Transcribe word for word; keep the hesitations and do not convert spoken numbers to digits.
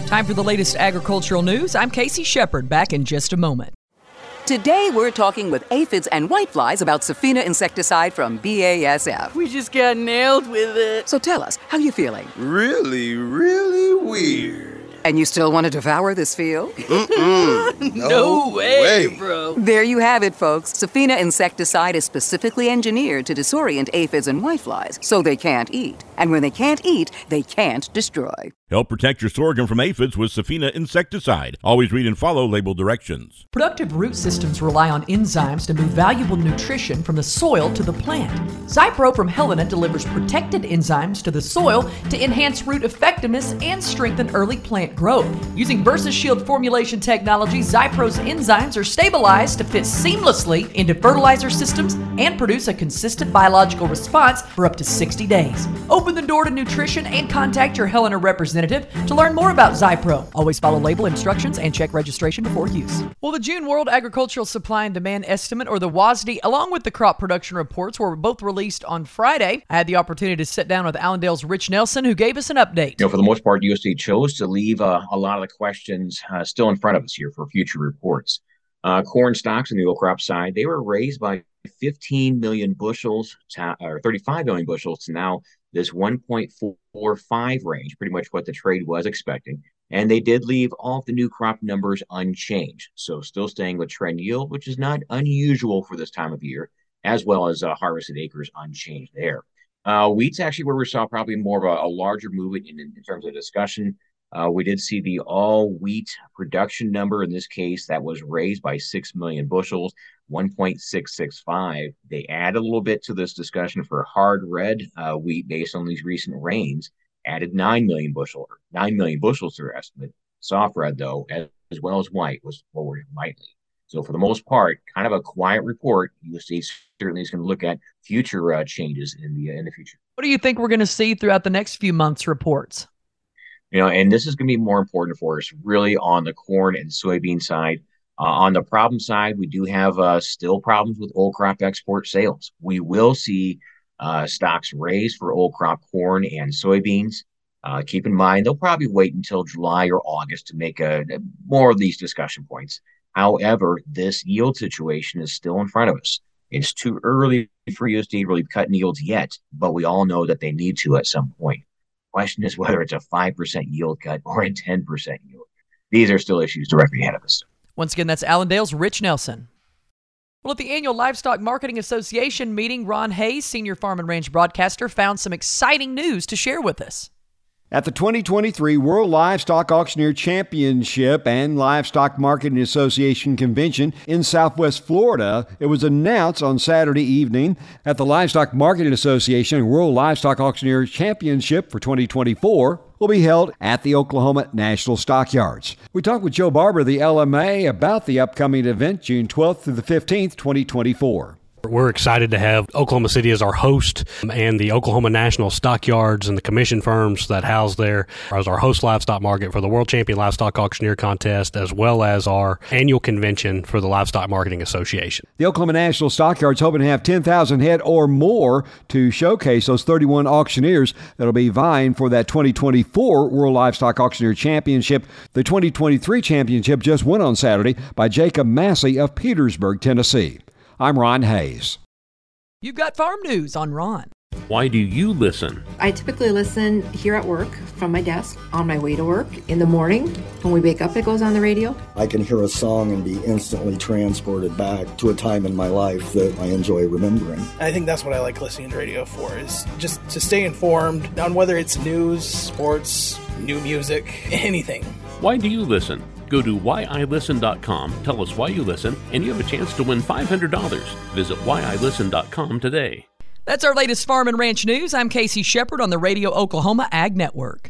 Time for the latest agricultural news. I'm Casey Shepard, back in just a moment. Today, we're talking with aphids and whiteflies about Safina insecticide from B A S F. We just got nailed with it. So tell us, how you feeling? Really, really weird. And you still want to devour this field? Mm-mm. No, no way, way, bro. There you have it, folks. Safina insecticide is specifically engineered to disorient aphids and whiteflies, so they can't eat. And when they can't eat, they can't destroy. Help protect your sorghum from aphids with Safina insecticide. Always read and follow label directions. Productive root systems rely on enzymes to move valuable nutrition from the soil to the plant. Zypro from Helena delivers protected enzymes to the soil to enhance root effectiveness and strengthen early plant growth. Using VersaShield formulation technology, Zypro's enzymes are stabilized to fit seamlessly into fertilizer systems and produce a consistent biological response for up to sixty days. Open the door to nutrition and contact your Helena representative to learn more about Zypro. Always follow label instructions and check registration before use. Well, the June World Agricultural Supply and Demand Estimate, or the W A S D, along with the crop production reports, were both released on Friday. I had the opportunity to sit down with Allendale's Rich Nelson, who gave us an update. You know, for the most part, U S D A chose to leave uh, a lot of the questions uh, still in front of us here for future reports. Uh, corn stocks on the old crop side, they were raised by fifteen million bushels, to, or thirty-five million bushels to now this one point four five range, pretty much what the trade was expecting. And they did leave all of the new crop numbers unchanged. So still staying with trend yield, which is not unusual for this time of year, as well as uh, harvested acres unchanged there. Uh, wheat's actually where we saw probably more of a, a larger movement in, in terms of discussion. Uh, we did see the all wheat production number. In this case, that was raised by six million bushels, one point six six five. They add a little bit to this discussion for hard red uh, wheat based on these recent rains, added nine million bushels, nine million bushels to their estimate. Soft red, though, as, as well as white, was lowered lightly. So for the most part, kind of a quiet report. U S D A certainly is going to look at future uh, changes in the uh, in the future. What do you think we're going to see throughout the next few months' reports? You know, and this is going to be more important for us really on the corn and soybean side. Uh, on the problem side, we do have uh, still problems with old crop export sales. We will see uh, stocks raised for old crop corn and soybeans. Uh, keep in mind, they'll probably wait until July or August to make a, a more of these discussion points. However, this yield situation is still in front of us. It's too early for U S D A to really cut yields yet, but we all know that they need to at some point. Question is whether it's a five percent yield cut or a ten percent yield. These are still issues directly ahead of us. Once again, that's Allendale's Rich Nelson. Well, at the annual Livestock Marketing Association meeting, Ron Hayes, senior farm and ranch broadcaster, found some exciting news to share with us. At the twenty twenty-three World Livestock Auctioneer Championship and Livestock Marketing Association Convention in Southwest Florida, it was announced on Saturday evening that the Livestock Marketing Association World Livestock Auctioneer Championship for twenty twenty-four will be held at the Oklahoma National Stockyards. We talked with Joe Barber of the L M A about the upcoming event June twelfth through the fifteenth, twenty twenty-four. We're excited to have Oklahoma City as our host, and the Oklahoma National Stockyards and the commission firms that house there as our host livestock market for the World Champion Livestock Auctioneer Contest, as well as our annual convention for the Livestock Marketing Association. The Oklahoma National Stockyards hoping to have ten thousand head or more to showcase those thirty-one auctioneers that'll be vying for that twenty twenty-four World Livestock Auctioneer Championship. The twenty twenty-three championship just won on Saturday by Jacob Massey of Petersburg, Tennessee. I'm Ron Hayes. You've got farm news on Ron. Why do you listen? I typically listen here at work, from my desk, on my way to work, in the morning. When we wake up, it goes on the radio. I can hear a song and be instantly transported back to a time in my life that I enjoy remembering. I think that's what I like listening to radio for, is just to stay informed on whether it's news, sports, new music, anything. Why do you listen? Go to why I listen dot com, tell us why you listen, and you have a chance to win five hundred dollars. Visit why I listen dot com today. That's our latest farm and ranch news. I'm Casey Shepard on the Radio Oklahoma Ag Network.